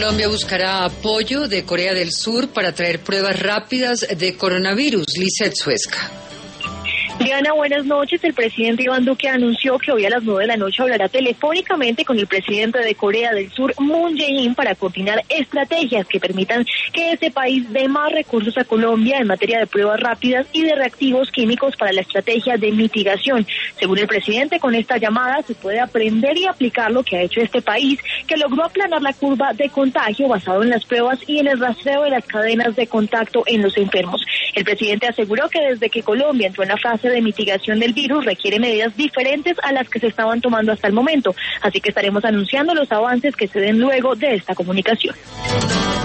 Colombia buscará apoyo de Corea del Sur para traer pruebas rápidas de coronavirus. Lizeth Suezca. Diana, buenas noches. El presidente Iván Duque anunció que hoy a las 9 de la noche hablará telefónicamente con el presidente de Corea del Sur, Moon Jae-in, para coordinar estrategias que permitan que ese país dé más recursos a Colombia en materia de pruebas rápidas y de reactivos químicos para la estrategia de mitigación. Según el presidente, con esta llamada se puede aprender y aplicar lo que ha hecho este país, que logró aplanar la curva de contagio basado en las pruebas y en el rastreo de las cadenas de contacto en los enfermos. El presidente aseguró que desde que Colombia entró en la fase de mitigación del virus requiere medidas diferentes a las que se estaban tomando hasta el momento, así que estaremos anunciando los avances que se den luego de esta comunicación.